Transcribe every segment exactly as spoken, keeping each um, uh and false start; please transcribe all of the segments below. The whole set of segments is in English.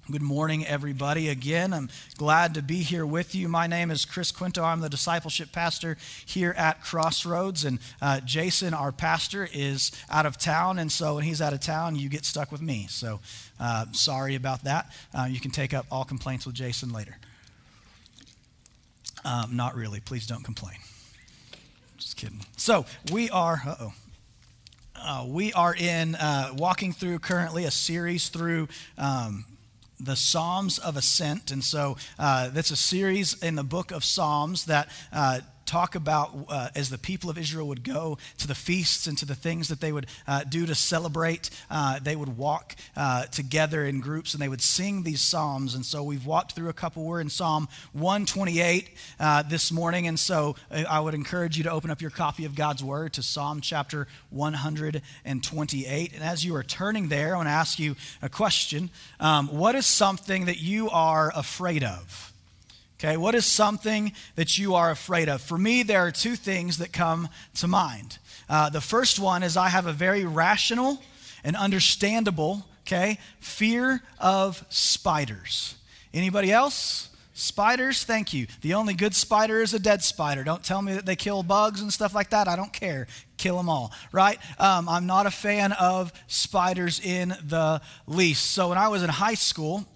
Good morning, everybody. Again, I'm glad to be here with you. My name is Chris Quinto. I'm the discipleship pastor here at Crossroads, and uh, Jason, our pastor, is out of town, and so when he's out of town, you get stuck with me. So uh, sorry about that. Uh, you can take up all complaints with Jason later. Um, not really. Please don't complain. Just kidding. So we are, uh-oh. Uh, we are in, uh, walking through currently a series through um, the Psalms of Ascent. And so uh, that's a series in the book of Psalms that uh, talk about uh, as the people of Israel would go to the feasts and to the things that they would uh, do to celebrate. Uh, they would walk uh, together in groups and they would sing these psalms. And so we've walked through a couple. We're in Psalm one twenty-eight uh, this morning. And so I would encourage you to open up your copy of God's Word to Psalm chapter one twenty-eight. And as you are turning there, I want to ask you a question. Um, what is something that you are afraid of? Okay, what is something that you are afraid of? For me, there are two things that come to mind. Uh, the first one is I have a very rational and understandable, okay, fear of spiders. Anybody else? Spiders? Thank you. The only good spider is a dead spider. Don't tell me that they kill bugs and stuff like that. I don't care. Kill them all, right? Um, I'm not a fan of spiders in the least. So when I was in high school,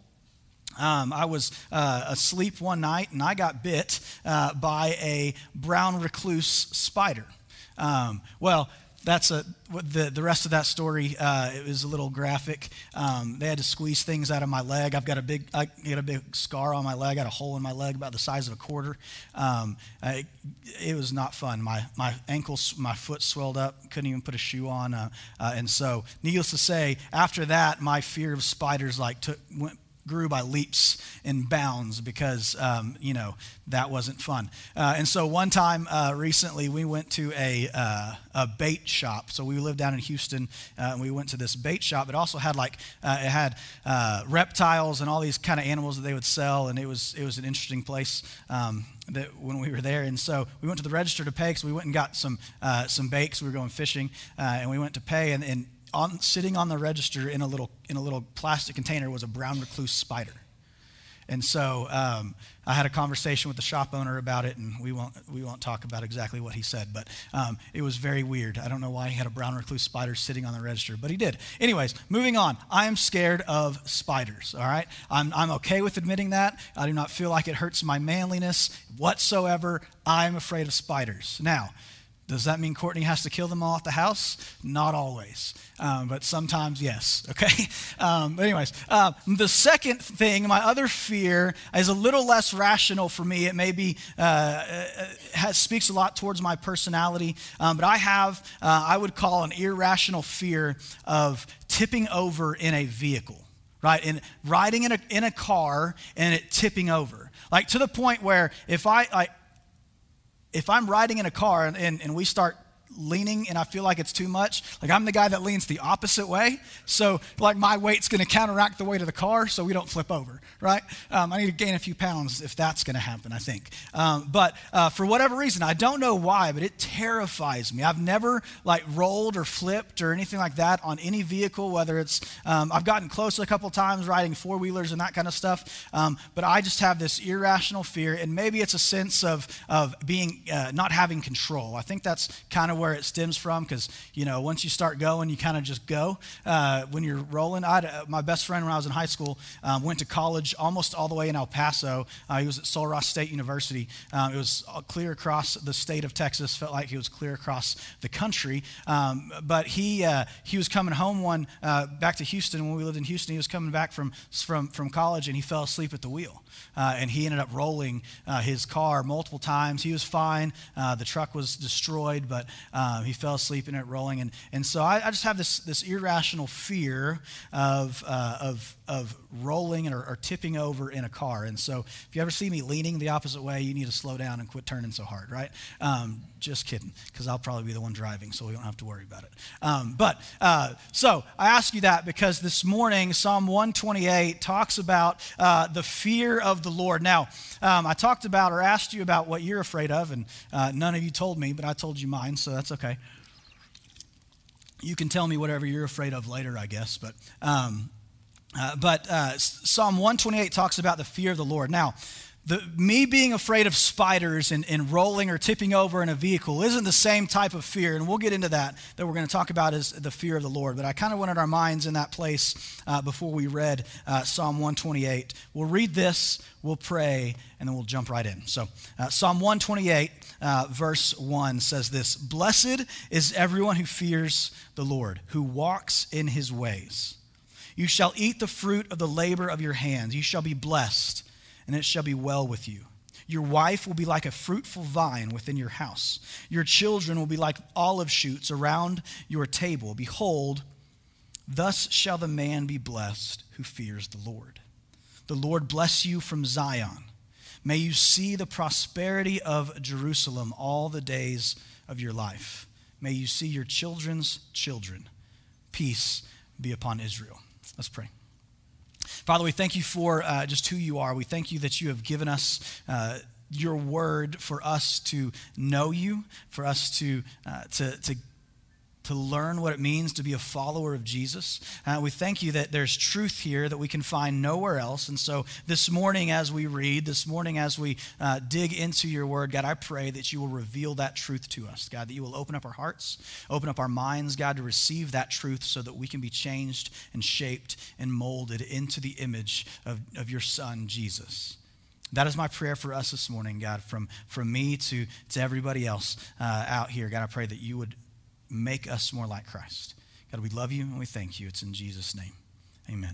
Um, I was uh, asleep one night and I got bit uh, by a brown recluse spider. Um, well, that's a the the rest of that story. Uh, it was a little graphic. Um, they had to squeeze things out of my leg. I've got a big I got a big scar on my leg. I got a hole in my leg about the size of a quarter. Um, I, it was not fun. My my ankles, my foot swelled up. Couldn't even put a shoe on. Uh, uh, and so, needless to say, after that, my fear of spiders like took went. grew by leaps and bounds because, um, you know, that wasn't fun. Uh, and so one time uh, recently we went to a uh, a bait shop. So we lived down in Houston uh, and we went to this bait shop. It also had like, uh, it had uh, reptiles and all these kind of animals that they would sell. And it was it was an interesting place um, that when we were there. And so we went to the register to pay because we went and got some, uh, some bait because we were going fishing uh, and we went to pay and, and On, sitting on the register in a little in a little plastic container was a brown recluse spider, and so um, I had a conversation with the shop owner about it, and we won't we won't talk about exactly what he said, but um, it was very weird. I don't know why he had a brown recluse spider sitting on the register, but he did. Anyways, moving on. I am scared of spiders. All right, I'm I'm okay with admitting that. I do not feel like it hurts my manliness whatsoever. I'm afraid of spiders. Now, does that mean Courtney has to kill them all at the house? Not always, um, but sometimes yes, okay? Um, but anyways, uh, the second thing, my other fear is a little less rational for me. It maybe uh, has, speaks a lot towards my personality, um, but I have, uh, I would call an irrational fear of tipping over in a vehicle, right? And riding in a, in a car and it tipping over. Like to the point where if I, I If I'm riding in a car and, and, and we start leaning and I feel like it's too much, like I'm the guy that leans the opposite way. So like my weight's going to counteract the weight of the car so we don't flip over, right? Um, I need to gain a few pounds if that's going to happen, I think. Um, but uh, for whatever reason, I don't know why, but it terrifies me. I've never like rolled or flipped or anything like that on any vehicle, whether it's, um, I've gotten close a couple times riding four-wheelers and that kind of stuff. Um, but I just have this irrational fear, and maybe it's a sense of, of being, uh, not having control. I think that's kind of where it stems from, because you know once you start going, you kind of just go uh, when you're rolling. I had a, my best friend when I was in high school um, went to college almost all the way in El Paso. Uh, he was at Sul Ross State University. Um, it was clear across the state of Texas. Felt like he was clear across the country. Um, but he uh, he was coming home one uh, back to Houston when we lived in Houston. He was coming back from from from college and he fell asleep at the wheel. Uh, and he ended up rolling uh, his car multiple times. He was fine. Uh, the truck was destroyed, but um, he fell asleep in it rolling. And and so I, I just have this this irrational fear of uh, of of rolling or, or tipping over in a car. And so if you ever see me leaning the opposite way, you need to slow down and quit turning so hard, right? Um, just kidding, because I'll probably be the one driving, so we don't have to worry about it. Um, but uh, so I ask you that because this morning, Psalm one twenty-eight talks about uh, the fear of the Lord. Now, um, I talked about or asked you about what you're afraid of, and uh, none of you told me, but I told you mine, so that's okay. You can tell me whatever you're afraid of later, I guess, but um, Uh, but uh, Psalm one twenty-eight talks about the fear of the Lord. Now, the, me being afraid of spiders and, and rolling or tipping over in a vehicle isn't the same type of fear, and we'll get into that, that we're going to talk about is the fear of the Lord. But I kind of wanted our minds in that place uh, before we read uh, Psalm one twenty-eight. We'll read this, we'll pray, and then we'll jump right in. So uh, Psalm one twenty-eight, uh, verse one says this: "Blessed is everyone who fears the Lord, who walks in his ways. You shall eat the fruit of the labor of your hands. You shall be blessed, and it shall be well with you. Your wife will be like a fruitful vine within your house. Your children will be like olive shoots around your table. Behold, thus shall the man be blessed who fears the Lord. The Lord bless you from Zion. May you see the prosperity of Jerusalem all the days of your life. May you see your children's children. Peace be upon Israel." Let's pray. Father, we thank you for uh, just who you are. We thank you that you have given us uh, your word for us to know you, for us to uh, to to to learn what it means to be a follower of Jesus. Uh, we thank you that there's truth here that we can find nowhere else. And so this morning as we read, this morning as we uh, dig into your word, God, I pray that you will reveal that truth to us. God, that you will open up our hearts, open up our minds, God, to receive that truth so that we can be changed and shaped and molded into the image of, of your son, Jesus. That is my prayer for us this morning, God, from, from me to, to everybody else uh, out here. God, I pray that you would make us more like Christ. God, we love you and we thank you. It's in Jesus' name. Amen.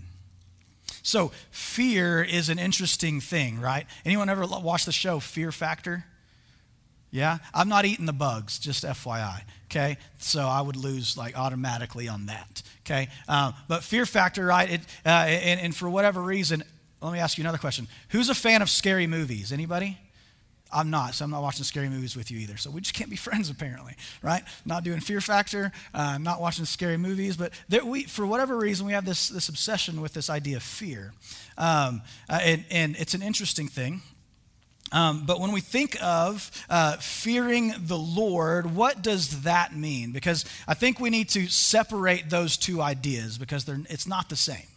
So fear is an interesting thing, right? Anyone ever watch the show Fear Factor? Yeah? I'm not eating the bugs, just F Y I, okay? So I would lose like automatically on that, okay? Um, but Fear Factor, right? It, uh, and, and for whatever reason, let me ask you another question. Who's a fan of scary movies? Anybody? I'm not, so I'm not watching scary movies with you either. So we just can't be friends apparently, right? Not doing Fear Factor, uh, not watching scary movies, but there, we, for whatever reason, we have this, this obsession with this idea of fear. Um, uh, and, and it's an interesting thing. Um, but when we think of uh, fearing the Lord, what does that mean? Because I think we need to separate those two ideas because they're, it's not the same.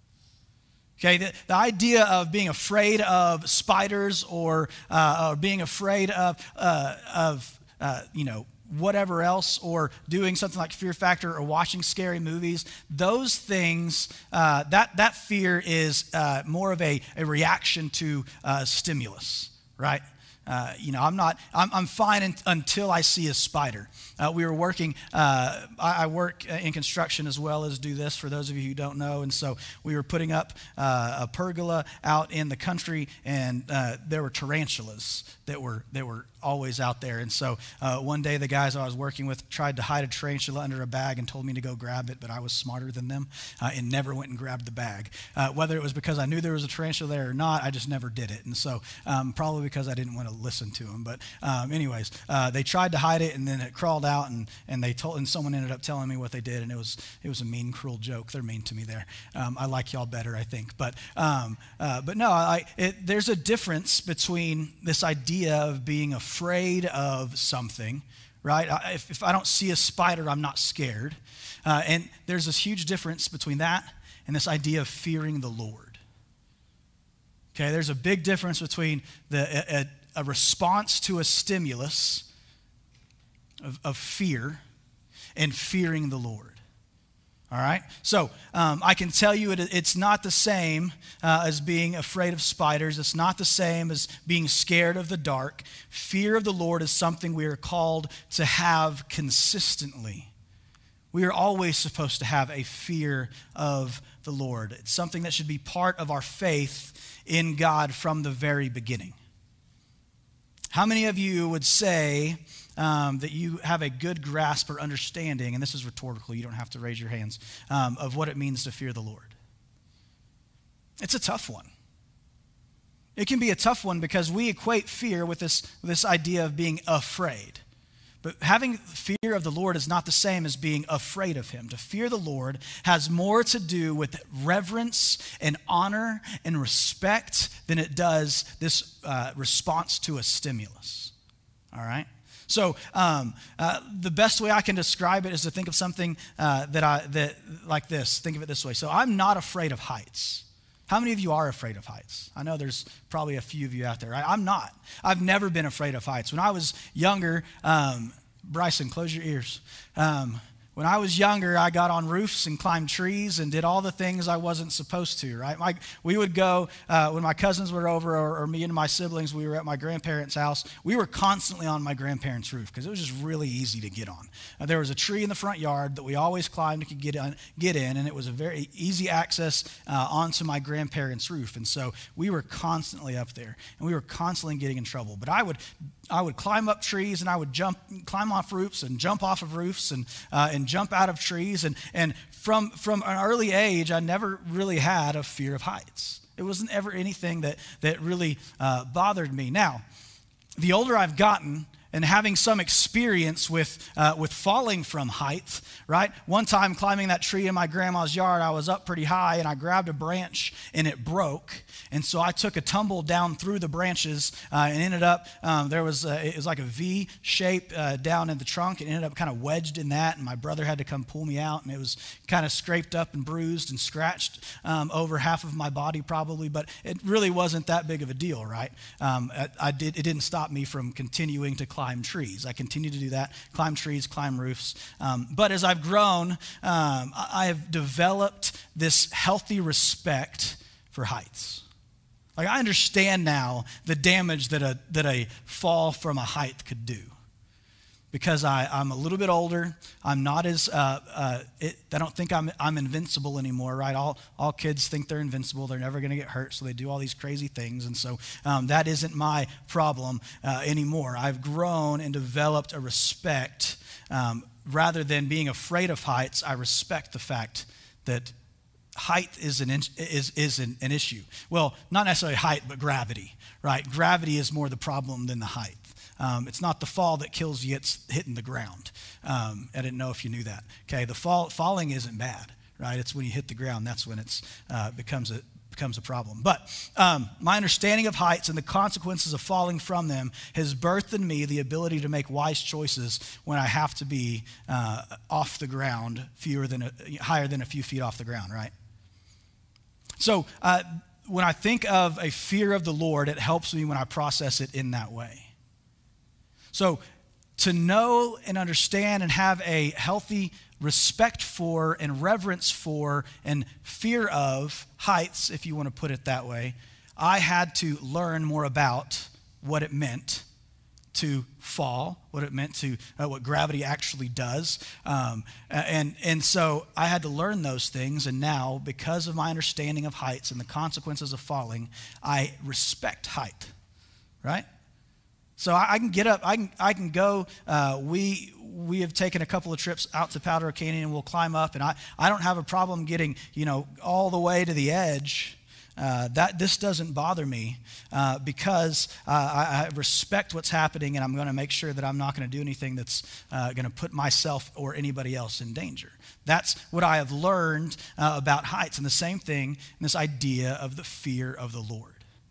Okay, the, the idea of being afraid of spiders or, uh, or being afraid of, uh, of uh, you know, whatever else, or doing something like Fear Factor or watching scary movies, those things, uh, that, that fear is uh, more of a, a reaction to uh, stimulus, right? Uh, you know, I'm not, I'm, I'm fine in, until I see a spider. Uh, we were working, uh, I, I work in construction as well as do this for those of you who don't know. And so we were putting up uh, a pergola out in the country, and uh, there were tarantulas that were, that were always out there. And so uh, one day the guys I was working with tried to hide a tarantula under a bag and told me to go grab it, but I was smarter than them uh, and never went and grabbed the bag. Uh, whether it was because I knew there was a tarantula there or not, I just never did it. And so um, probably because I didn't want to listen to them. But um, anyways, uh, they tried to hide it, and then it crawled out, and and they told, and someone ended up telling me what they did, and it was it was a mean, cruel joke. They're mean to me there. Um, I like y'all better, I think. But um, uh, but no, I, it, there's a difference between this idea of being afraid of something, right? I, if, if I don't see a spider, I'm not scared. Uh, and there's this huge difference between that and this idea of fearing the Lord. Okay, there's a big difference between the a, a response to a stimulus of, of fear and fearing the Lord. All right? So um, I can tell you it, it's not the same uh, as being afraid of spiders. It's not the same as being scared of the dark. Fear of the Lord is something we are called to have consistently. We are always supposed to have a fear of the Lord. It's something that should be part of our faith in God from the very beginning. How many of you would say um, that you have a good grasp or understanding, and this is rhetorical, you don't have to raise your hands, um, of what it means to fear the Lord? It's a tough one. It can be a tough one because we equate fear with this, this idea of being afraid. But having fear of the Lord is not the same as being afraid of him. To fear the Lord has more to do with reverence and honor and respect than it does this uh, response to a stimulus. All right? So um, uh, the best way I can describe it is to think of something uh, that I that like this. Think of it this way. So I'm not afraid of heights. How many of you are afraid of heights? I know there's probably a few of you out there. Right? I'm not. I've never been afraid of heights. When I was younger, um, Bryson, close your ears. Um, When I was younger, I got on roofs and climbed trees and did all the things I wasn't supposed to, right? My, we would go, uh, when my cousins were over or, or me and my siblings, we were at my grandparents' house. We were constantly on my grandparents' roof because it was just really easy to get on. Uh, there was a tree in the front yard that we always climbed and could get, on, get in, and it was a very easy access uh, onto my grandparents' roof. And so we were constantly up there, and we were constantly getting in trouble. But I would I would climb up trees, and I would jump, climb off roofs and jump off of roofs and uh, and jump out of trees. And, and from, from an early age, I never really had a fear of heights. It wasn't ever anything that, that really uh, bothered me. Now, the older I've gotten, and having some experience with uh, with falling from height, right? One time climbing that tree in my grandma's yard, I was up pretty high, and I grabbed a branch, and it broke. And so I took a tumble down through the branches uh, and ended up, um, there was, a, it was like a V shape uh, down in the trunk. It ended up kind of wedged in that, and my brother had to come pull me out, and it was kind of scraped up and bruised and scratched um, over half of my body probably, but it really wasn't that big of a deal, right? Um, I, I did, it didn't stop me from continuing to climb trees. I continue to do that, climb trees, climb roofs. Um, but as I've grown, um, I have developed this healthy respect for heights. Like I understand now the damage that a that a fall from a height could do. Because I, I'm a little bit older, I'm not as, uh, uh, it, I don't think I'm I'm invincible anymore, right? All all kids think they're invincible, they're never gonna get hurt, so they do all these crazy things, and so um, that isn't my problem uh, anymore. I've grown and developed a respect, um, rather than being afraid of heights, I respect the fact that height is an is is an, an issue. Well, not necessarily height, but gravity, right? Gravity is more the problem than the height. Um, it's not the fall that kills you, it's hitting the ground. Um, I didn't know if you knew that. Okay, the fall falling isn't bad, right? It's when you hit the ground, that's when it's uh, becomes a becomes a problem. But um, my understanding of heights and the consequences of falling from them has birthed in me the ability to make wise choices when I have to be uh, off the ground, fewer than a, higher than a few feet off the ground, right? So uh, when I think of a fear of the Lord, it helps me when I process it in that way. So to know and understand and have a healthy respect for and reverence for and fear of heights, if you want to put it that way, I had to learn more about what it meant to fall, what it meant to, uh, what gravity actually does. Um, and, and so I had to learn those things, and now, because of my understanding of heights and the consequences of falling, I respect height, right? So I, I can get up, I can I can go, uh, we we have taken a couple of trips out to Powder Canyon, and we'll climb up, and I, I don't have a problem getting, you know, all the way to the edge. Uh, that this doesn't bother me uh, because uh, I, I respect what's happening, and I'm going to make sure that I'm not going to do anything that's uh, going to put myself or anybody else in danger. That's what I have learned uh, about heights, and the same thing in this idea of the fear of the Lord.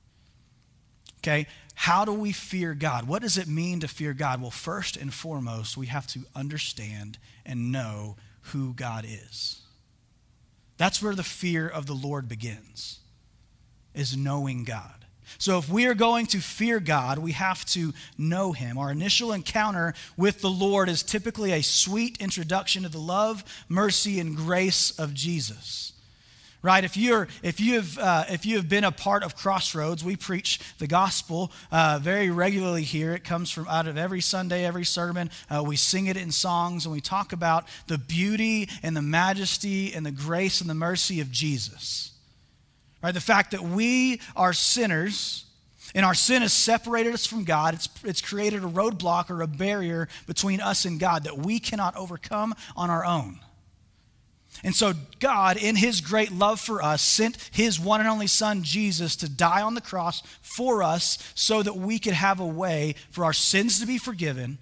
Okay, how do we fear God? What does it mean to fear God? Well, first and foremost, we have to understand and know who God is. That's where the fear of the Lord begins, is knowing God. So if we are going to fear God, we have to know him. Our initial encounter with the Lord is typically a sweet introduction to the love, mercy, and grace of Jesus. Right? If you're, if you have, uh, if you have been a part of Crossroads, we preach the gospel uh, very regularly here. It comes from out of every Sunday, every sermon. Uh, we sing it in songs, and we talk about the beauty and the majesty and the grace and the mercy of Jesus. Right? The fact that we are sinners, and our sin has separated us from God. It's, it's created a roadblock or a barrier between us and God that we cannot overcome on our own. And so God, in his great love for us, sent his one and only son, Jesus, to die on the cross for us so that we could have a way for our sins to be forgiven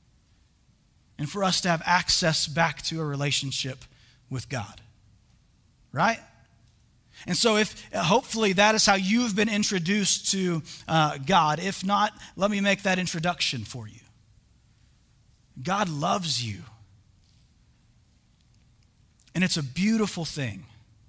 and for us to have access back to a relationship with God. Right? And so if hopefully that is how you've been introduced to uh, God. If not, let me make that introduction for you. God loves you. And it's a beautiful thing.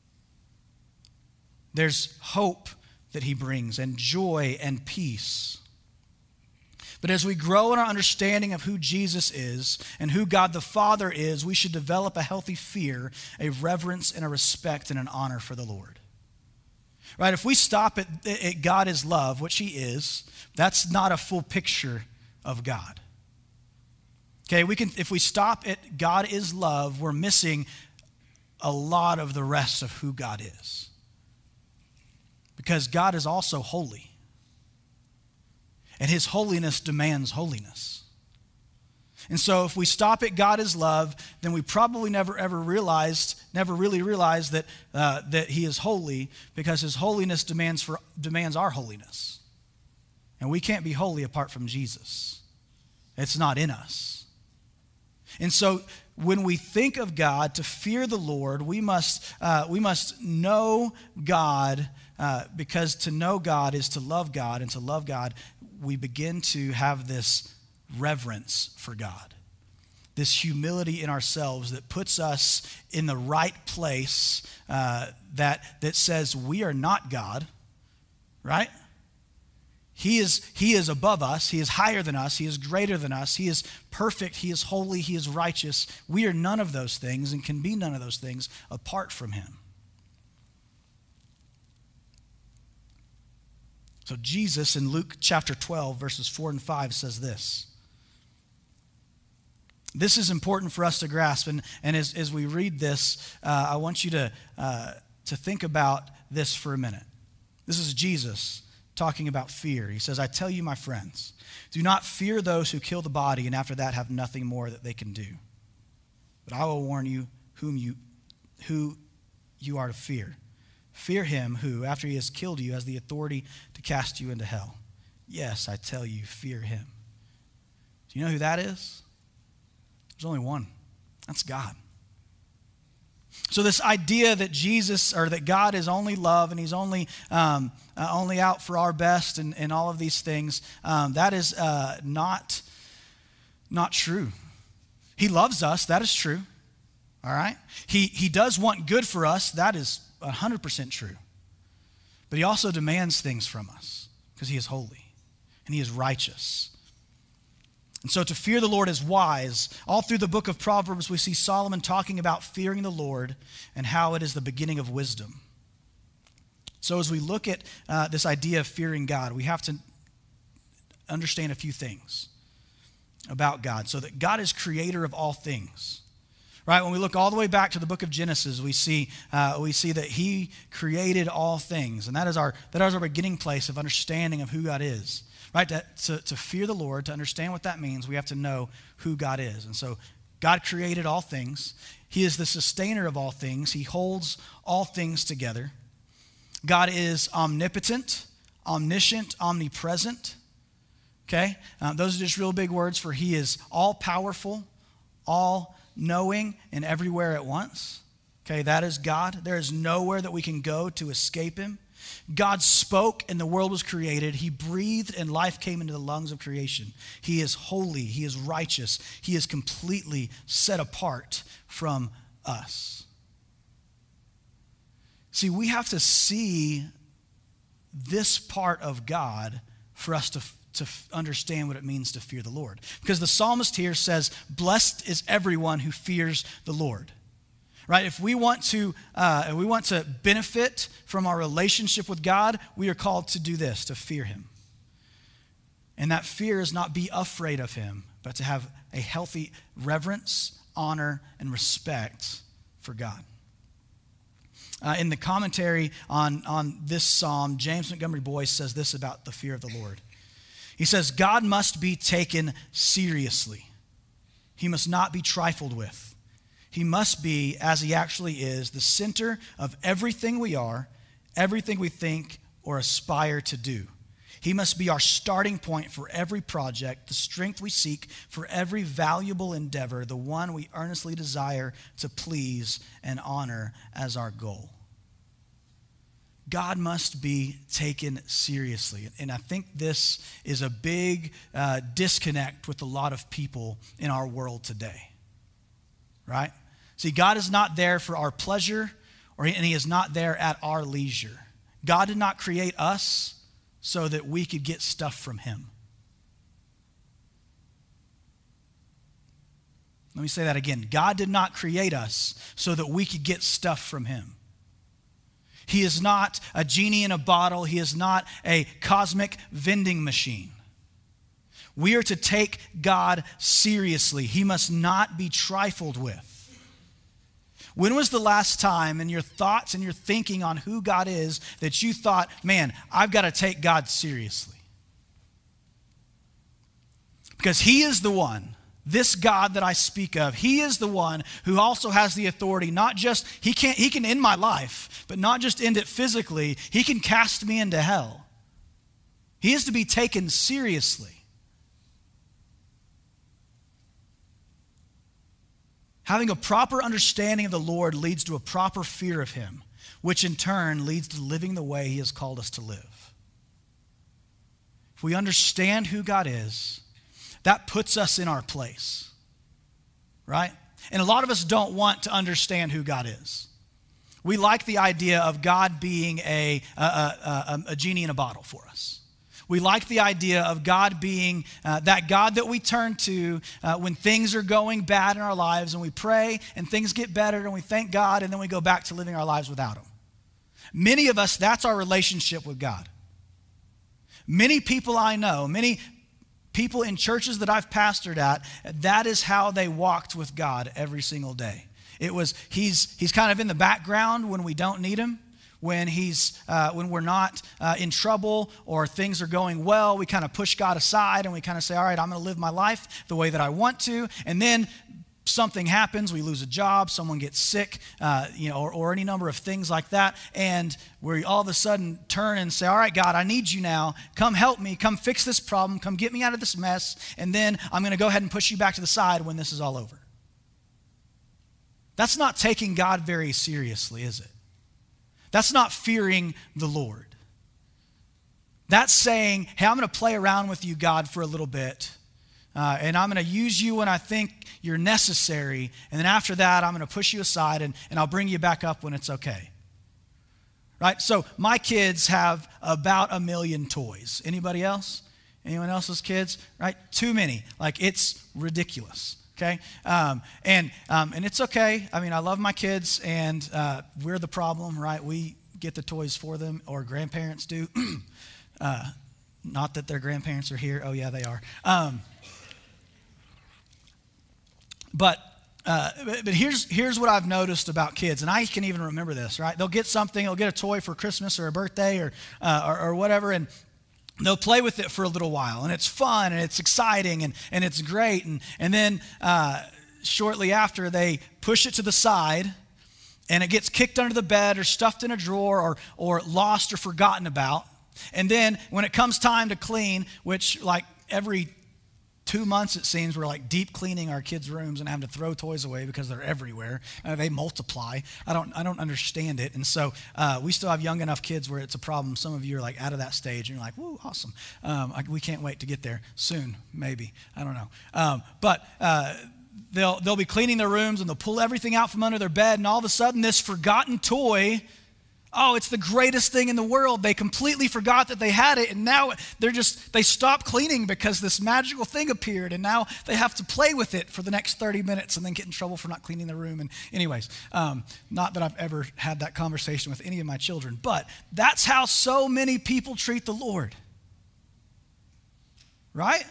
There's hope that he brings, and joy and peace. But as we grow in our understanding of who Jesus is and who God the Father is, we should develop a healthy fear, a reverence, and a respect and an honor for the Lord. Right? If we stop at, at God is love, which he is, that's not a full picture of God. Okay, we can if we stop at God is love, we're missing a lot of the rest of who God is. Because God is also holy. And his holiness demands holiness. And so if we stop at God is love, then we probably never ever realized, never really realized that, uh, that he is holy, because his holiness demands, for, demands our holiness. And we can't be holy apart from Jesus. It's not in us. And so when we think of God, to fear the Lord, we must, uh, we must know God, uh, because to know God is to love God, and to love God, we begin to have this reverence for God, this humility in ourselves that puts us in the right place, uh, that, that says we are not God, right? He is, he is above us. He is higher than us. He is greater than us. He is perfect. He is holy. He is righteous. We are none of those things and can be none of those things apart from him. So Jesus in Luke chapter twelve, verses four and five says this. This is important for us to grasp. And, and as, as we read this, uh, I want you to, uh, to think about this for a minute. This is Jesus talking about fear. He says, I tell you, my friends, do not fear those who kill the body and after that have nothing more that they can do. But I will warn you whom you, who you are to fear. Fear him who, after he has killed you, has the authority to cast you into hell. Yes, I tell you, fear him. Do you know who that is? There's only one. That's God. So this idea that Jesus, or that God is only love and he's only um, uh, only out for our best and, and all of these things, um, that is uh, not, not true. He loves us. That is true. All right? He, he does want good for us. That is one hundred percent true. But he also demands things from us because he is holy and he is righteous. And so to fear the Lord is wise. All through the book of Proverbs, we see Solomon talking about fearing the Lord and how it is the beginning of wisdom. So as we look at uh, this idea of fearing God, we have to understand a few things about God. So that God is creator of all things. Right? When we look all the way back to the book of Genesis, we see uh, we see that he created all things. And that is our that is our beginning place of understanding of who God is. Right? To, to, to fear the Lord, to understand what that means, we have to know who God is. And so God created all things. He is the sustainer of all things. He holds all things together. God is omnipotent, omniscient, omnipresent. Okay? Uh, those are just real big words for he is all-powerful, all-knowing, and everywhere at once. Okay, that is God. There is nowhere that we can go to escape him. God spoke and the world was created. He breathed and life came into the lungs of creation. He is holy. He is righteous. He is completely set apart from us. See, we have to see this part of God for us to, to understand what it means to fear the Lord. Because the psalmist here says, blessed is everyone who fears the Lord. Right? If we want to, uh, if we want to benefit from our relationship with God, we are called to do this, to fear him. And that fear is not be afraid of him, but to have a healthy reverence, honor, and respect for God. Uh, in the commentary on, on this psalm, James Montgomery Boyce says this about the fear of the Lord. He says, God must be taken seriously. He must not be trifled with. He must be, as he actually is, the center of everything we are, everything we think or aspire to do. He must be our starting point for every project, the strength we seek for every valuable endeavor, the one we earnestly desire to please and honor as our goal. God must be taken seriously. And I think this is a big uh, disconnect with a lot of people in our world today, right? See, God is not there for our pleasure, or and he is not there at our leisure. God did not create us so that we could get stuff from him. Let me say that again. God did not create us so that we could get stuff from him. He is not a genie in a bottle. He is not a cosmic vending machine. We are to take God seriously. He must not be trifled with. When was the last time in your thoughts and your thinking on who God is that you thought, man, I've got to take God seriously? Because he is the one, this God that I speak of, he is the one who also has the authority, not just, he can't, he can end my life, but not just end it physically, he can cast me into hell. He is to be taken seriously. Having a proper understanding of the Lord leads to a proper fear of him, which in turn leads to living the way he has called us to live. If we understand who God is, that puts us in our place, right? And a lot of us don't want to understand who God is. We like the idea of God being a, a, a, a genie in a bottle for us. We like the idea of God being uh, that God that we turn to uh, when things are going bad in our lives, and we pray and things get better and we thank God, and then we go back to living our lives without him. Many of us, that's our relationship with God. Many people I know, many people in churches that I've pastored at, that is how they walked with God every single day. It was, he's, he's kind of in the background when we don't need him. When he's uh, when we're not uh, in trouble or things are going well, we kind of push God aside and we kind of say, all right, I'm going to live my life the way that I want to. And then something happens, we lose a job, someone gets sick, uh, you know, or, or any number of things like that. And we all of a sudden turn and say, all right, God, I need you now. Come help me. Come fix this problem. Come get me out of this mess. And then I'm going to go ahead and push you back to the side when this is all over. That's not taking God very seriously, is it? That's not fearing the Lord. That's saying, hey, I'm going to play around with you, God, for a little bit. Uh, and I'm going to use you when I think you're necessary. And then after that, I'm going to push you aside and, and I'll bring you back up when it's okay. Right? So my kids have about a million toys. Anybody else? Anyone else's kids? Right? Too many. Like, it's ridiculous. Okay, um, and um, and it's okay. I mean, I love my kids, and uh, we're the problem, right? We get the toys for them, or grandparents do. uh, not that their grandparents are here. Oh yeah, they are. Um, but uh, but here's here's what I've noticed about kids, and I can even remember this. Right? They'll get something. They'll get a toy for Christmas or a birthday or uh, or, or whatever, and they'll play with it for a little while, and it's fun, and it's exciting, and, and it's great. And, and then uh, shortly after, they push it to the side, and it gets kicked under the bed or stuffed in a drawer or, or lost or forgotten about. And then when it comes time to clean, which like every two months it seems, we're like deep cleaning our kids' rooms and having to throw toys away because they're everywhere. Uh, they multiply. I don't I don't understand it. And so uh, we still have young enough kids where it's a problem. Some of you are like out of that stage and you're like, woo, awesome. Um, I, we can't wait to get there soon, maybe. I don't know. Um, but uh, they'll they'll be cleaning their rooms and they'll pull everything out from under their bed, and all of a sudden this forgotten toy, oh, it's the greatest thing in the world. They completely forgot that they had it, and now they're just, they stop cleaning because this magical thing appeared, and now they have to play with it for the next thirty minutes and then get in trouble for not cleaning their room. And anyways, um, not that I've ever had that conversation with any of my children, but that's how so many people treat the Lord. Right?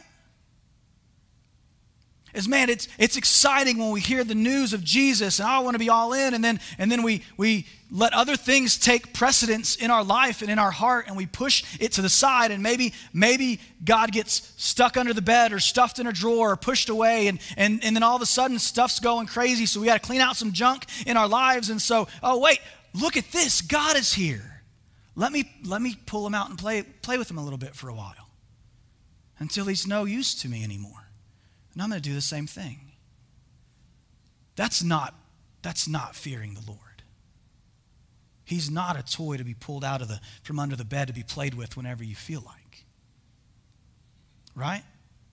Is man, it's it's exciting when we hear the news of Jesus and oh, I want to be all in, and then and then we we let other things take precedence in our life and in our heart, and we push it to the side, and maybe maybe God gets stuck under the bed or stuffed in a drawer or pushed away, and and, and then all of a sudden stuff's going crazy, so we got to clean out some junk in our lives, and so oh wait, look at this, God is here. Let me let me pull him out and play play with him a little bit for a while until he's no use to me anymore. And I'm going to do the same thing. That's not, that's not fearing the Lord. He's not a toy to be pulled out of the from under the bed to be played with whenever you feel like. Right?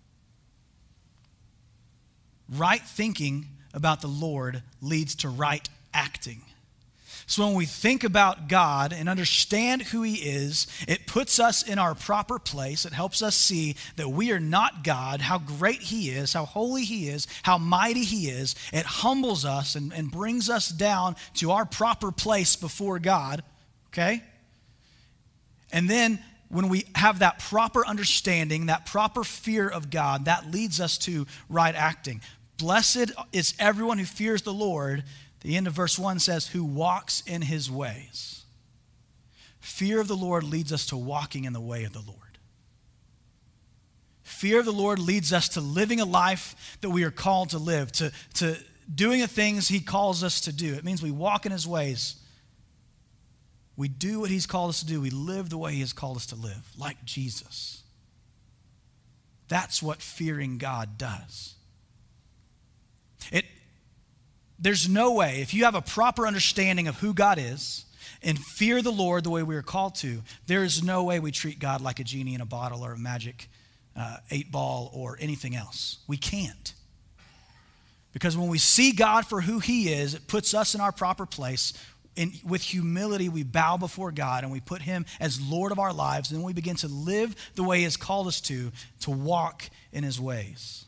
Right thinking about the Lord leads to right acting. So when we think about God and understand who he is, it puts us in our proper place. It helps us see that we are not God, how great he is, how holy he is, how mighty he is. It humbles us and, and brings us down to our proper place before God, okay? And then when we have that proper understanding, that proper fear of God, that leads us to right acting. Blessed is everyone who fears the Lord. The end of verse one says, who walks in his ways. Fear of the Lord leads us to walking in the way of the Lord. Fear of the Lord leads us to living a life that we are called to live, to, to doing the things he calls us to do. It means we walk in his ways. We do what he's called us to do. We live the way he has called us to live, like Jesus. That's what fearing God does. It There's no way, if you have a proper understanding of who God is and fear the Lord the way we are called to, there is no way we treat God like a genie in a bottle or a magic uh, eight ball or anything else. We can't. Because when we see God for who he is, it puts us in our proper place. In, with humility, we bow before God and we put him as Lord of our lives. And then we begin to live the way he has called us to, to walk in his ways.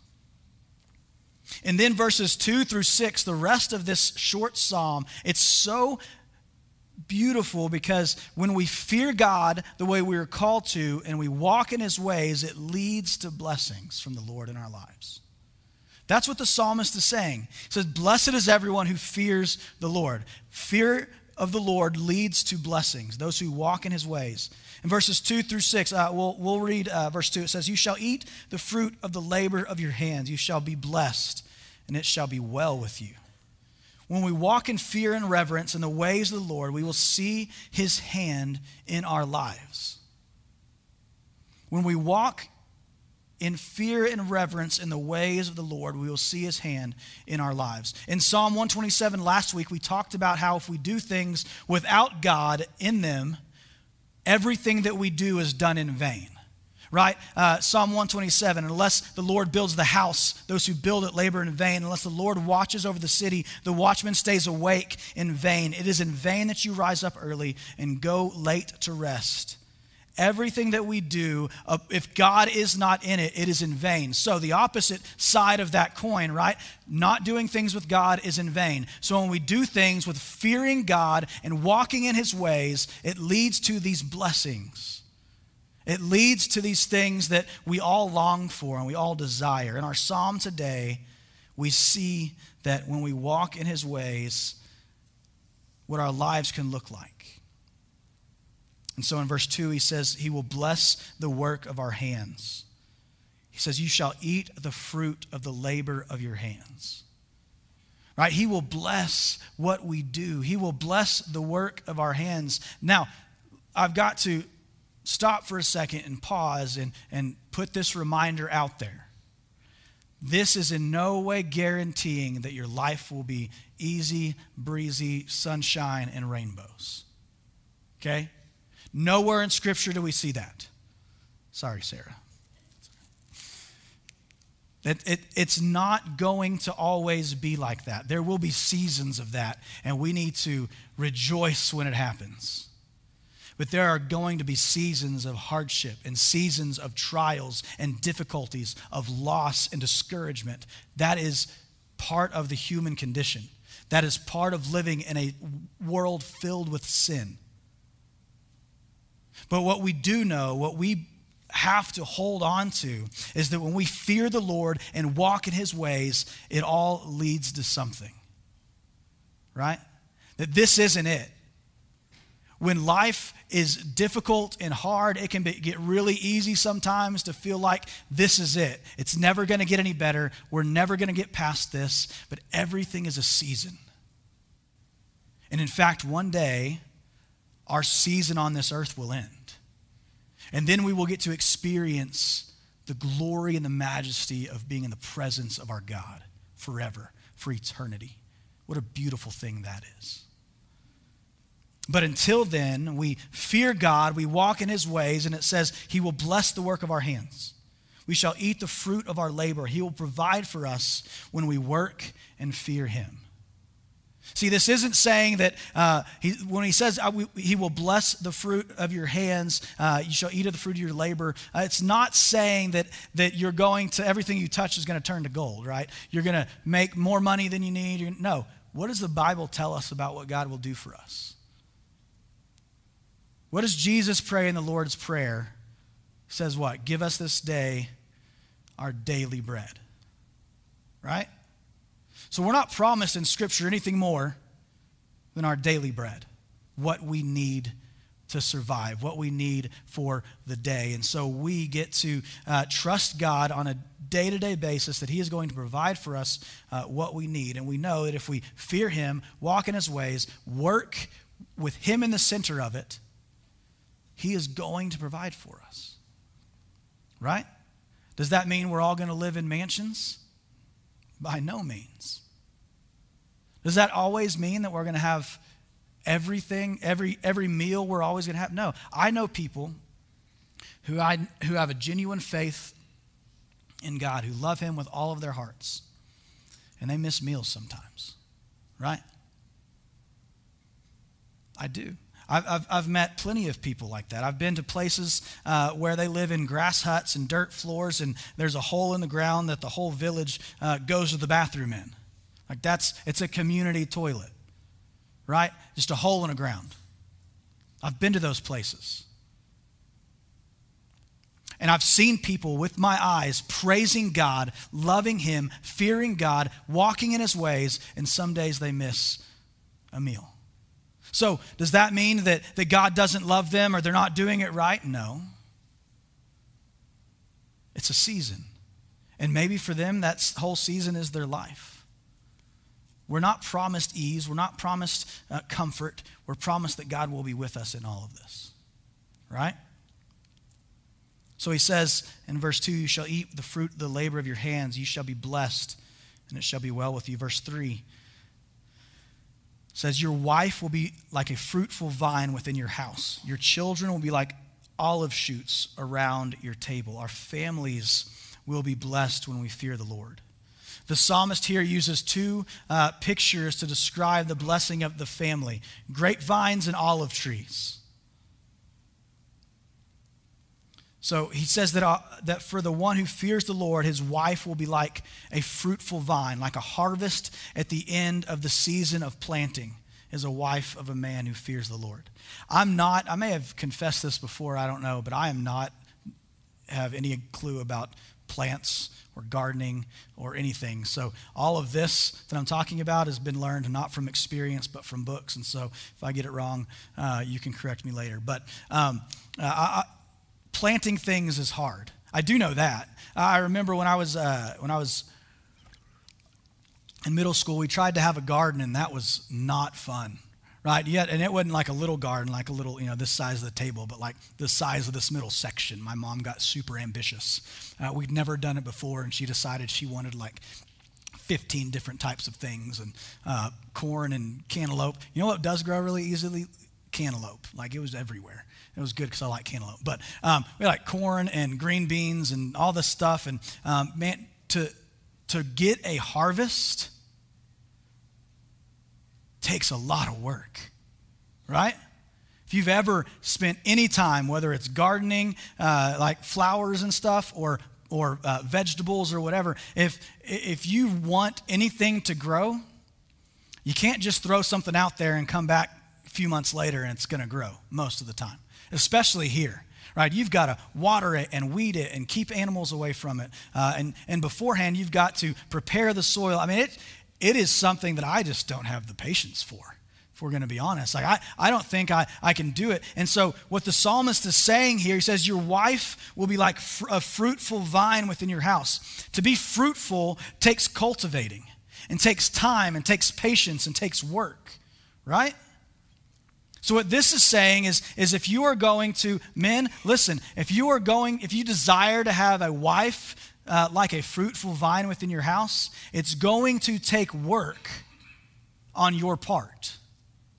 And then verses two through six, the rest of this short psalm, it's so beautiful because when we fear God the way we are called to and we walk in his ways, it leads to blessings from the Lord in our lives. That's what the psalmist is saying. He says, blessed is everyone who fears the Lord. Fear of the Lord leads to blessings, those who walk in his ways. In verses two through six, uh, we'll, we'll read uh, verse two. It says, you shall eat the fruit of the labor of your hands. You shall be blessed, and it shall be well with you. When we walk in fear and reverence in the ways of the Lord, we will see his hand in our lives. When we walk in fear and reverence in the ways of the Lord, we will see his hand in our lives. In Psalm one twenty-seven last week, we talked about how if we do things without God in them, everything that we do is done in vain, right? Uh, Psalm one twenty-seven, unless the Lord builds the house, those who build it labor in vain. Unless the Lord watches over the city, the watchman stays awake in vain. It is in vain that you rise up early and go late to rest. Everything that we do, uh, if God is not in it, it is in vain. So the opposite side of that coin, right? Not doing things with God is in vain. So when we do things with fearing God and walking in his ways, it leads to these blessings. It leads to these things that we all long for and we all desire. In our psalm today, we see that when we walk in his ways, what our lives can look like. And so in verse two, he says, he will bless the work of our hands. He says, you shall eat the fruit of the labor of your hands. Right? He will bless what we do. He will bless the work of our hands. Now, I've got to stop for a second and pause and, and put this reminder out there. This is in no way guaranteeing that your life will be easy, breezy, sunshine, and rainbows. Okay? Nowhere in Scripture do we see that. Sorry, Sarah. It, it, it's not going to always be like that. There will be seasons of that, and we need to rejoice when it happens. But there are going to be seasons of hardship and seasons of trials and difficulties, of loss and discouragement. That is part of the human condition. That is part of living in a world filled with sin. But what we do know, what we have to hold on to, is that when we fear the Lord and walk in his ways, it all leads to something, right? That this isn't it. When life is difficult and hard, it can be, get really easy sometimes to feel like this is it. It's never going to get any better. We're never going to get past this. But everything is a season. And in fact, one day, our season on this earth will end. And then we will get to experience the glory and the majesty of being in the presence of our God forever, for eternity. What a beautiful thing that is. But until then, we fear God, we walk in his ways, and it says he will bless the work of our hands. We shall eat the fruit of our labor. He will provide for us when we work and fear him. See, this isn't saying that uh, he, when he says uh, we, he will bless the fruit of your hands, uh, you shall eat of the fruit of your labor. Uh, it's not saying that that you're going to, everything you touch is going to turn to gold, right? You're going to make more money than you need. You're, no. What does the Bible tell us about what God will do for us? What does Jesus pray in the Lord's Prayer? He says what? Give us this day our daily bread, right? So we're not promised in Scripture anything more than our daily bread, what we need to survive, what we need for the day. And so we get to uh, trust God on a day-to-day basis that he is going to provide for us uh, what we need. And we know that if we fear him, walk in his ways, work with him in the center of it, he is going to provide for us, right? Does that mean we're all going to live in mansions? By no means. Does that always mean that we're going to have everything, every every meal we're always going to have? No. I know people who I who have a genuine faith in God, who love him with all of their hearts, and they miss meals sometimes, right? I do. I've, I've, I've met plenty of people like that. I've been to places uh, where they live in grass huts and dirt floors, and there's a hole in the ground that the whole village uh, goes to the bathroom in. Like that's, it's a community toilet, right? Just a hole in the ground. I've been to those places. And I've seen people with my eyes praising God, loving him, fearing God, walking in his ways, and some days they miss a meal. So does that mean that, that God doesn't love them or they're not doing it right? No. It's a season. And maybe for them, that whole season is their life. We're not promised ease. We're not promised uh, comfort. We're promised that God will be with us in all of this. Right? So he says in verse two, you shall eat the fruit of the labor of your hands. You shall be blessed, and it shall be well with you. Verse three says, your wife will be like a fruitful vine within your house. Your children will be like olive shoots around your table. Our families will be blessed when we fear the Lord. The psalmist here uses two uh, pictures to describe the blessing of the family: grapevines and olive trees. So he says that, uh, that for the one who fears the Lord, his wife will be like a fruitful vine, like a harvest at the end of the season of planting is a wife of a man who fears the Lord. I'm not, I may have confessed this before, I don't know, but I am not have any clue about plants or gardening or anything. So all of this that I'm talking about has been learned not from experience, but from books. And so if I get it wrong, uh, you can correct me later. But um, uh, I, I, planting things is hard. I do know that. I remember when I was uh, when I was in middle school, we tried to have a garden, and that was not fun, right? Yet, and it wasn't like a little garden, like a little, you know, this size of the table, but like the size of this middle section. My mom got super ambitious. Uh, we'd never done it before, and she decided she wanted like fifteen different types of things, and uh, corn and cantaloupe. You know what does grow really easily? Cantaloupe. Like it was everywhere. It was good because I like cantaloupe. But um, we like corn and green beans and all this stuff. And um, man, to to get a harvest takes a lot of work, right? If you've ever spent any time, whether it's gardening, uh, like flowers and stuff, or or uh, vegetables or whatever, if if you want anything to grow, you can't just throw something out there and come back a few months later and it's going to grow most of the time. Especially here, right? You've got to water it and weed it and keep animals away from it. Uh, and, and beforehand, you've got to prepare the soil. I mean, it it is something that I just don't have the patience for, if we're going to be honest. Like I, I don't think I, I can do it. And so what the psalmist is saying here, he says, your wife will be like fr- a fruitful vine within your house. To be fruitful takes cultivating and takes time and takes patience and takes work, right? So what this is saying is, is if you are going to, men, listen, if you are going, if you desire to have a wife uh, like a fruitful vine within your house, it's going to take work on your part.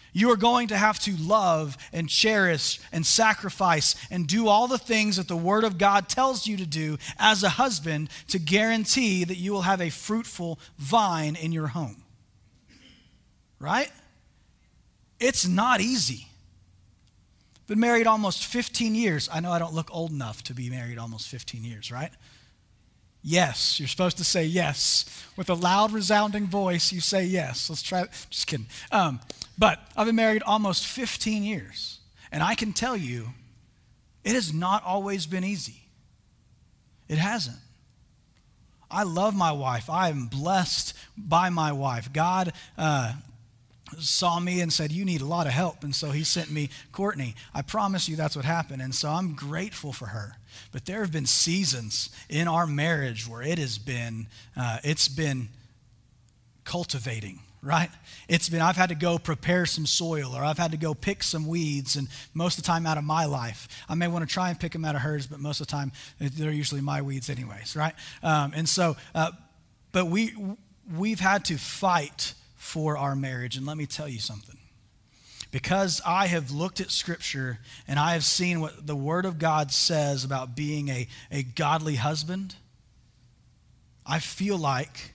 You are going to have to love and cherish and sacrifice and do all the things that the Word of God tells you to do as a husband to guarantee that you will have a fruitful vine in your home. Right? It's not easy. Been married almost fifteen years. I know I don't look old enough to be married almost fifteen years, right? Yes, you're supposed to say yes. With a loud, resounding voice, you say yes. Let's try it. Just kidding. Um, but I've been married almost fifteen years. And I can tell you, it has not always been easy. It hasn't. I love my wife. I am blessed by my wife. God uh, saw me and said, you need a lot of help. And so he sent me Courtney. I promise you that's what happened. And so I'm grateful for her. But there have been seasons in our marriage where it has been, uh, it's been cultivating, right? It's been, I've had to go prepare some soil, or I've had to go pick some weeds, and most of the time out of my life. I may want to try and pick them out of hers, but most of the time they're usually my weeds anyways, right? Um, and so, uh, but we, we've had to fight for our marriage, and let me tell you something. Because I have looked at Scripture and I have seen what the Word of God says about being a, a godly husband, I feel like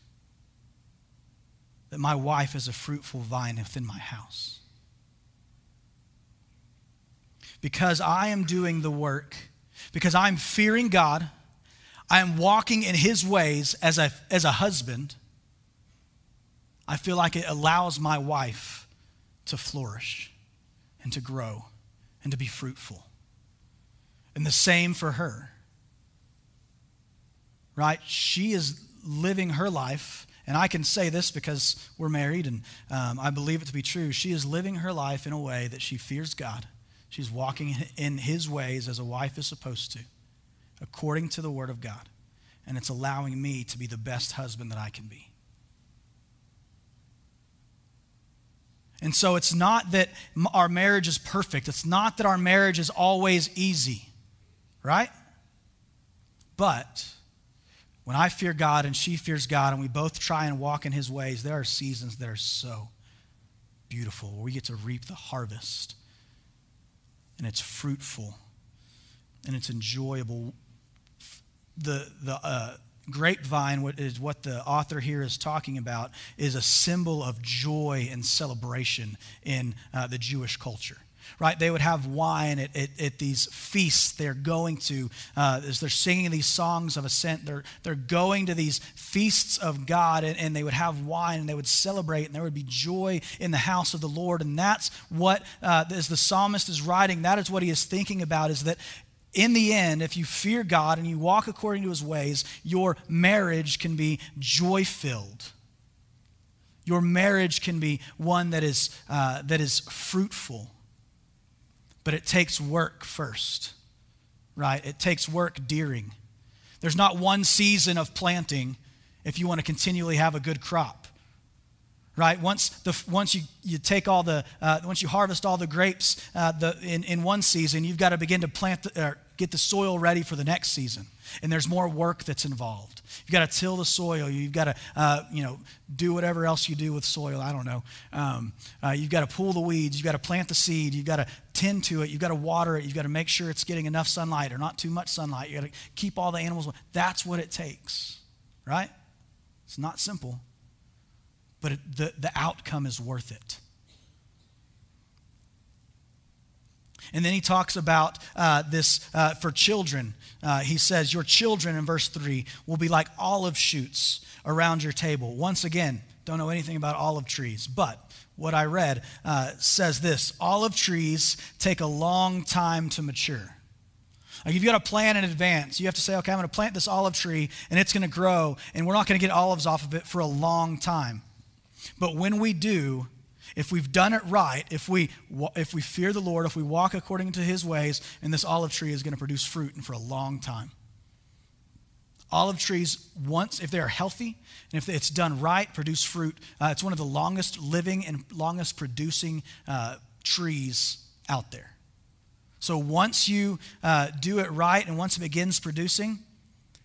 that my wife is a fruitful vine within my house. Because I am doing the work, because I'm fearing God, I am walking in His ways as a, as a husband, I feel like it allows my wife to flourish and to grow and to be fruitful. And the same for her. Right? She is living her life, and I can say this because we're married and um, I believe it to be true. She is living her life in a way that she fears God. She's walking in His ways as a wife is supposed to, according to the Word of God. And it's allowing me to be the best husband that I can be. And so it's not that our marriage is perfect. It's not that our marriage is always easy, right? But when I fear God and she fears God and we both try and walk in His ways, there are seasons that are so beautiful where we get to reap the harvest. And it's fruitful and it's enjoyable. The, the, uh, grapevine, what is what the author here is talking about, is a symbol of joy and celebration in uh, the Jewish culture. Right? They would have wine at, at, at these feasts they're going to, uh, as they're singing these songs of ascent, they're, they're going to these feasts of God, and, and they would have wine and they would celebrate, and there would be joy in the house of the Lord. And that's what, uh, as the psalmist is writing, that is what he is thinking about, is that in the end, if you fear God and you walk according to His ways, your marriage can be joy-filled. Your marriage can be one that is uh, that is fruitful. But it takes work first, right? It takes work deering. There's not one season of planting if you want to continually have a good crop. Right? Once the once you, you take all the uh, once you harvest all the grapes uh, the in, in one season, you've got to begin to plant the, or get the soil ready for the next season, and there's more work that's involved. You've got to till the soil. You've got to uh, you know do whatever else you do with soil. I don't know. Um, uh, you've got to pull the weeds. You've got to plant the seed. You've got to tend to it. You've got to water it. You've got to make sure it's getting enough sunlight or not too much sunlight. You got to keep all the animals. That's what it takes, right? It's not simple. But it, the, the outcome is worth it. And then he talks about uh, this uh, for children. Uh, he says, your children, in verse three, will be like olive shoots around your table. Once again, don't know anything about olive trees, but what I read uh, says this: olive trees take a long time to mature. Like, you've got to plan in advance. You have to say, okay, I'm going to plant this olive tree, and it's going to grow, and we're not going to get olives off of it for a long time. But when we do, if we've done it right, if we if we fear the Lord, if we walk according to His ways, and this olive tree is going to produce fruit and for a long time. Olive trees, once, if they are healthy, and if it's done right, produce fruit. Uh, it's one of the longest living and longest producing uh, trees out there. So once you uh, do it right, and once it begins producing,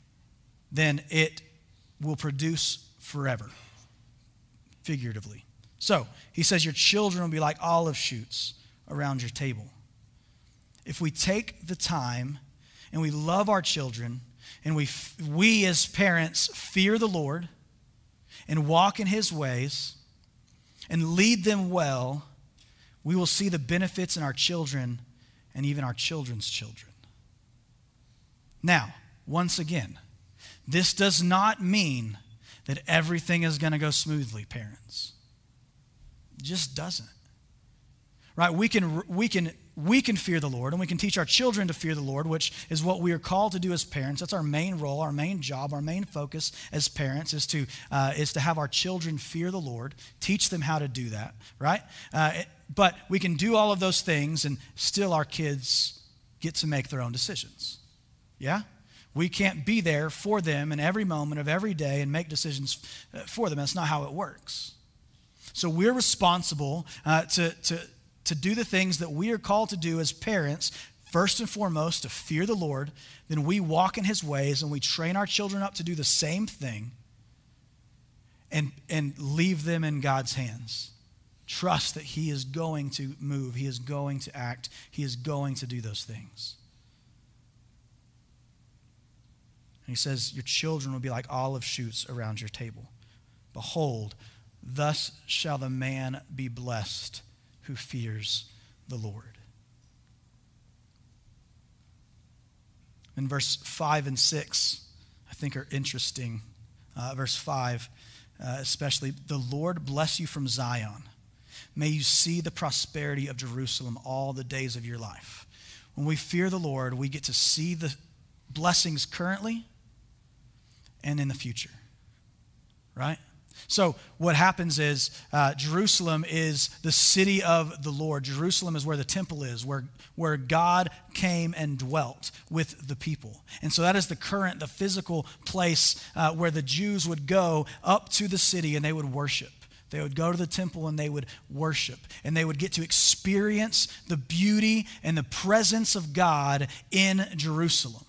then it will produce forever. Figuratively. So he says your children will be like olive shoots around your table. If we take the time and we love our children and we, we as parents fear the Lord and walk in his ways and lead them well, we will see the benefits in our children and even our children's children. Now, once again, this does not mean that everything is going to go smoothly, parents. It just doesn't. Right? We can, we can, we can fear the Lord, and we can teach our children to fear the Lord, which is what we are called to do as parents. That's our main role, our main job, our main focus as parents is to uh, is to have our children fear the Lord, teach them how to do that. Right? Uh, it, but we can do all of those things, and still our kids get to make their own decisions. Yeah? We can't be there for them in every moment of every day and make decisions for them. That's not how it works. So we're responsible uh, to, to, to do the things that we are called to do as parents, first and foremost, to fear the Lord. Then we walk in his ways and we train our children up to do the same thing and, and leave them in God's hands. Trust that he is going to move. He is going to act. He is going to do those things. And he says, your children will be like olive shoots around your table. Behold, thus shall the man be blessed who fears the Lord. In verse five and six, I think are interesting. Uh, verse five, uh, especially, the Lord bless you from Zion. May you see the prosperity of Jerusalem all the days of your life. When we fear the Lord, we get to see the blessings currently and in the future, right? So what happens is uh, Jerusalem is the city of the Lord. Jerusalem is where the temple is, where, where God came and dwelt with the people. And so that is the current, the physical place uh, where the Jews would go up to the city and they would worship. They would go to the temple and they would worship. And they would get to experience the beauty and the presence of God in Jerusalem.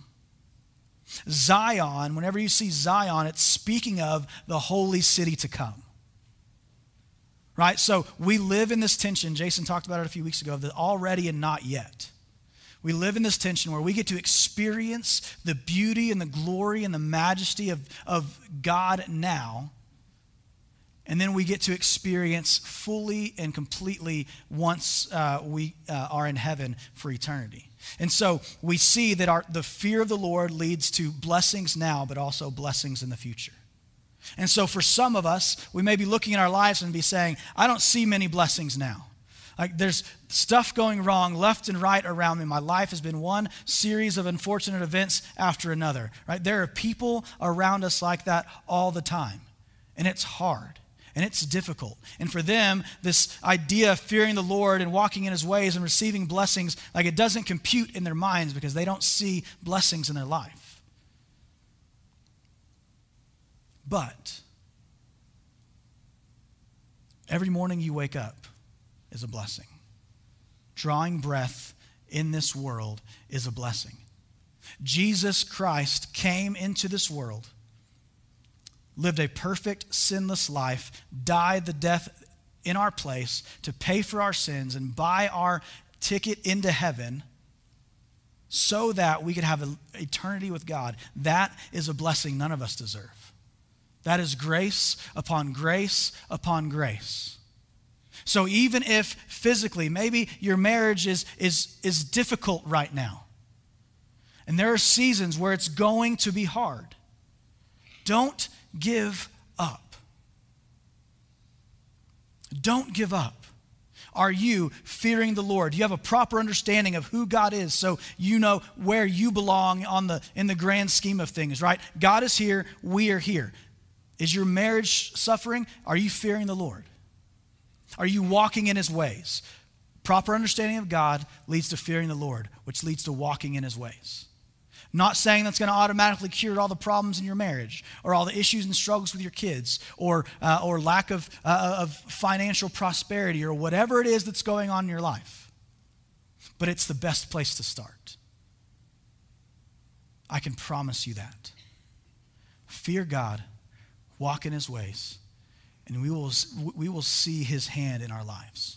Zion, whenever you see Zion, it's speaking of the holy city to come. Right? So we live in this tension. Jason talked about it a few weeks ago, the already and not yet. We live in this tension where we get to experience the beauty and the glory and the majesty of, of God now. And then we get to experience fully and completely once uh, we uh, are in heaven for eternity. And so we see that our, the fear of the Lord leads to blessings now, but also blessings in the future. And so for some of us, we may be looking at our lives and be saying, I don't see many blessings now. Like there's stuff going wrong left and right around me. My life has been one series of unfortunate events after another. Right? There are people around us like that all the time. And it's hard. And it's difficult. And for them, this idea of fearing the Lord and walking in his ways and receiving blessings, like it doesn't compute in their minds because they don't see blessings in their life. But every morning you wake up is a blessing. Drawing breath in this world is a blessing. Jesus Christ came into this world, lived a perfect, sinless life, died the death in our place to pay for our sins and buy our ticket into heaven so that we could have an eternity with God. That is a blessing none of us deserve. That is grace upon grace upon grace. So even if physically, maybe your marriage is, is, is difficult right now, and there are seasons where it's going to be hard, don't give up. Don't give up. Are you fearing the Lord? Do you have a proper understanding of who God is so you know where you belong on the in the grand scheme of things, right? God is here, we are here. Is your marriage suffering? Are you fearing the Lord? Are you walking in his ways? Proper understanding of God leads to fearing the Lord, which leads to walking in his ways. Not saying that's going to automatically cure all the problems in your marriage or all the issues and struggles with your kids or uh, or lack of, uh, of financial prosperity or whatever it is that's going on in your life. But it's the best place to start. I can promise you that. Fear God, walk in his ways, and we will, we will see his hand in our lives.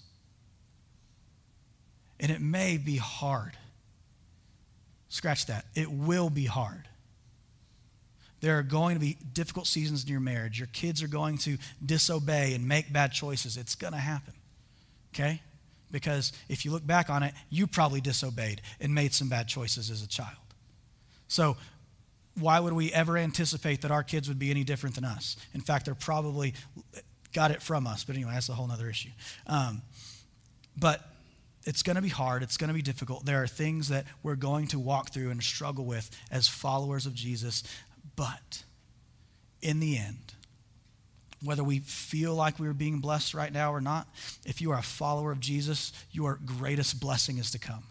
And it may be hard. Scratch that. It will be hard. There are going to be difficult seasons in your marriage. Your kids are going to disobey and make bad choices. It's going to happen, okay? Because if you look back on it, you probably disobeyed and made some bad choices as a child. So why would we ever anticipate that our kids would be any different than us? In fact, they're probably got it from us. But anyway, that's a whole other issue. Um, but it's going to be hard. It's going to be difficult. There are things that we're going to walk through and struggle with as followers of Jesus. But in the end, whether we feel like we're being blessed right now or not, if you are a follower of Jesus, your greatest blessing is to come.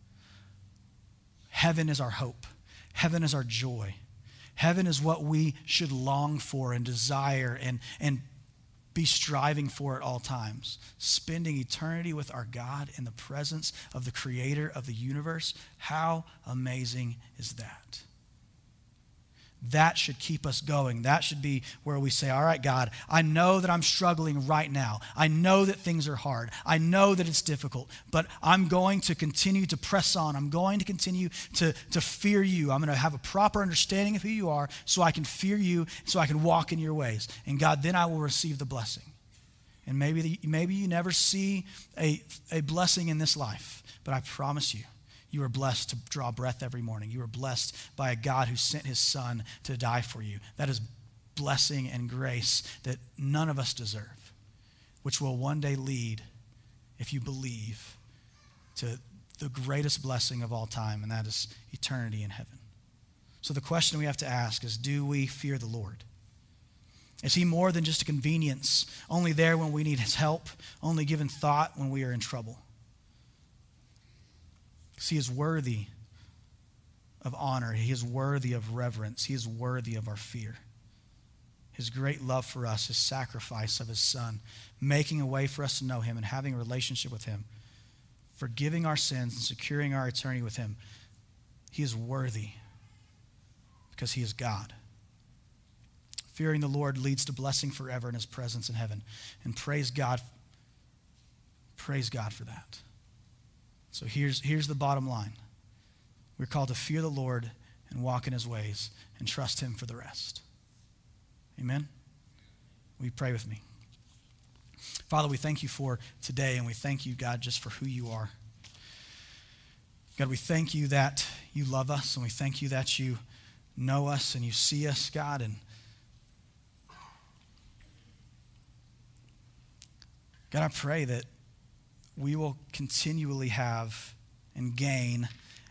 Heaven is our hope. Heaven is our joy. Heaven is what we should long for and desire and, and be striving for at all times. Spending eternity with our God in the presence of the creator of the universe. How amazing is that? That should keep us going. That should be where we say, all right, God, I know that I'm struggling right now. I know that things are hard. I know that it's difficult, but I'm going to continue to press on. I'm going to continue to, to fear you. I'm going to have a proper understanding of who you are so I can fear you, so I can walk in your ways. And God, then I will receive the blessing. And maybe, the, maybe you never see a, a blessing in this life, but I promise you, you are blessed to draw breath every morning. You are blessed by a God who sent his son to die for you. That is blessing and grace that none of us deserve, which will one day lead, if you believe, to the greatest blessing of all time, and that is eternity in heaven. So the question we have to ask is, do we fear the Lord? Is he more than just a convenience, only there when we need his help, only given thought when we are in trouble? He is worthy of honor. He is worthy of reverence. He is worthy of our fear. His great love for us, his sacrifice of his son, making a way for us to know him and having a relationship with him, forgiving our sins and securing our eternity with him. He is worthy because he is God. Fearing the Lord leads to blessing forever in his presence in heaven. And praise God, praise God for that. So here's, here's the bottom line. We're called to fear the Lord and walk in his ways and trust him for the rest. Amen? Will you pray with me? Father, we thank you for today, and we thank you, God, just for who you are. God, we thank you that you love us, and we thank you that you know us and you see us, God. And God, I pray that we will continually have and gain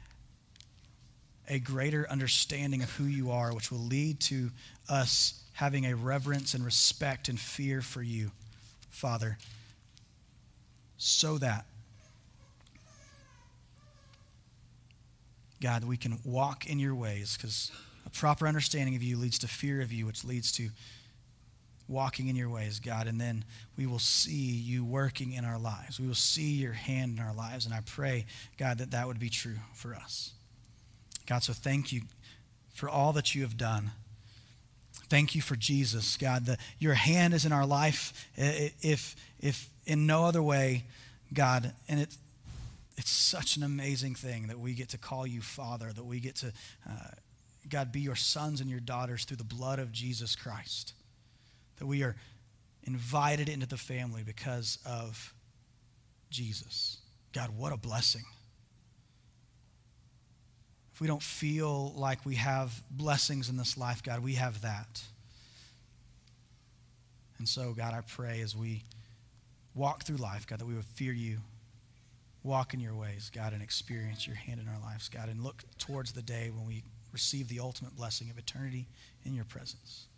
a greater understanding of who you are, which will lead to us having a reverence and respect and fear for you, Father, so that, God, we can walk in your ways, because a proper understanding of you leads to fear of you, which leads to walking in your ways, God, and then we will see you working in our lives. We will see your hand in our lives, and I pray, God, that that would be true for us. God, so thank you for all that you have done. Thank you for Jesus, God, that your hand is in our life, if, if in no other way, God, and it, it's such an amazing thing that we get to call you Father, that we get to, uh, God, be your sons and your daughters through the blood of Jesus Christ. That we are invited into the family because of Jesus. God, what a blessing. If we don't feel like we have blessings in this life, God, we have that. And so, God, I pray as we walk through life, God, that we would fear you, walk in your ways, God, and experience your hand in our lives, God, and look towards the day when we receive the ultimate blessing of eternity in your presence.